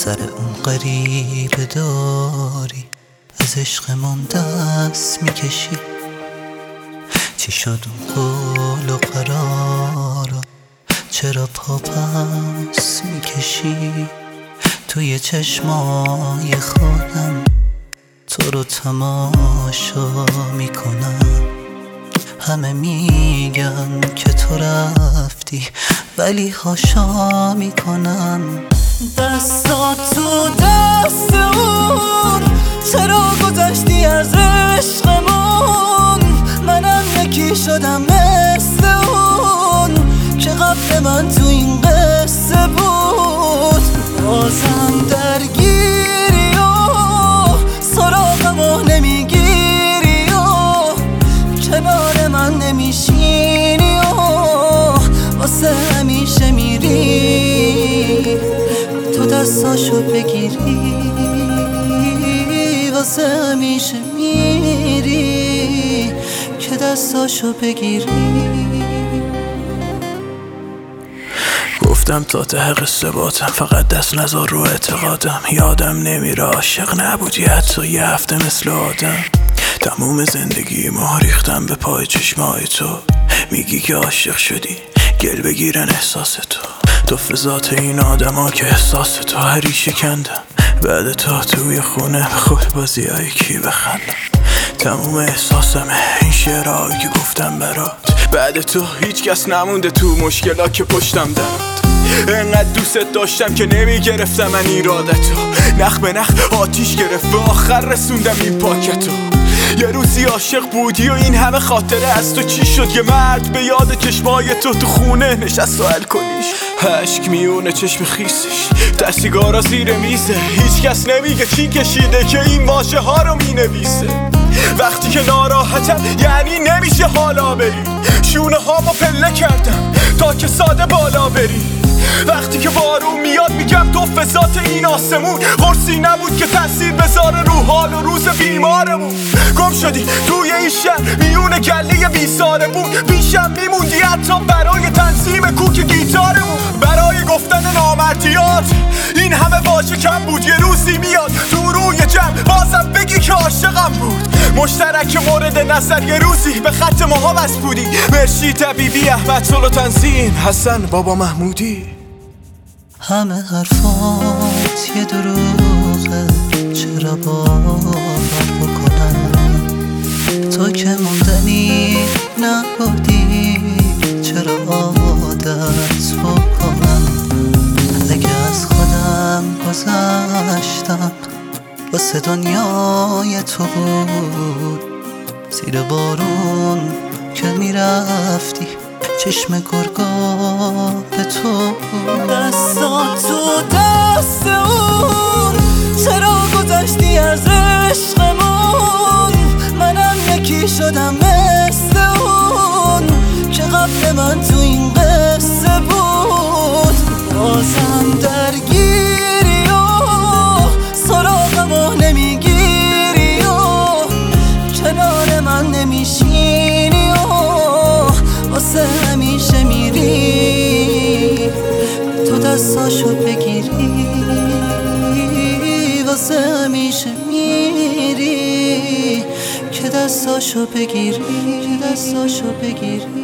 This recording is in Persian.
سر اون غریبه داری از عشقمون دست میکشی. چی شد اون قول و قرارا چرا پا پس میکشی؟ توی چشمای خودم تو رو تماشا میکنم. همه میگن که تو رفتی ولی هاشا میکنم. دستا تو دست اون چرا گذشتی از عشقمون؟ منم یکی شدم مثل اون که قبل من تو این قصه بود. بازم درگیری و سراغمو نمیگیری و کنار من نمیشینی و واسه همیشه میری. تو دستاشو بگیری واسه همیشه میری که دستاشو بگیری. گفتم تا ته قصه باتم فقط دست نذار رو اعتقادم. یادم نمیره عاشق نبودی حتی یه هفته مثل آدم. تموم زندگی ما ریختم به پای چشمای تو. میگی که عاشق شدی گل بگیرن احساس تو فضات این آدم ها که احساس تو هری شکندم. بعد تو توی خونه به خود بازی های کی بخندم. تموم احساسمه این شعرهایی که گفتم برات. بعد تو هیچ کس نمونده تو مشکلا که پشتم درات. انقدر دوست داشتم که نمیگرفتم من ایرادتو. نخ به نخ آتیش گرفت به آخر رسوندم این پاکتو. یه روزی عاشق بودی و این همه خاطره از تو چی شد؟ یه مرد به یاد چشمای تو خونه نشست و الکلیش عشق میونه چشم خیسش تا سیگارا زیر میزه. هیچ کس نمیگه چی کشیده که این واژه ها رو مینویسه. وقتی که ناراحتم یعنی نمیشه حالا بری. شونه ها با پله کردم تا که ساده بالا بری. وقتی که بارون میاد میگم تو فضات این آسمون قرصی نبود که تاثیر بذاره رو حال و روز بیمارمون. گم شدی توی این شهر میون گله بیسارمون. پیشم میموندی حتی برای تنظیم کوک گیتارمون. برای گفتن نامردیات این همه واژه کم بود. یه روزی میاد تو روی جمع بازم بگی که عاشقم بود. مشترک مورد نظر یه روزی به خط ماها بس بودی. مرشی طبیبی احمد صلح و تنظیم حسن بابا محمودی. همه حرفات یه دروغه چرا باور بکنم؟ تو که موندنی نبودی چرا عادت بکنم؟ اگه از خودم گذشتم واسه دنیای تو بود. زیر بارون که میرفتی چشم گرگا به تو. دستا تو دست اون چرا گذشتی از عشقمون؟ منم یکی شدم مثل اون که قبل من تو این قصه بود. بازم درگیری و سراغمو نمیگیری و کنار من نمیشینی و واسه همیشه میری. تو دستاشو بگیری واسه همیشه میری که دستاشو بگیری.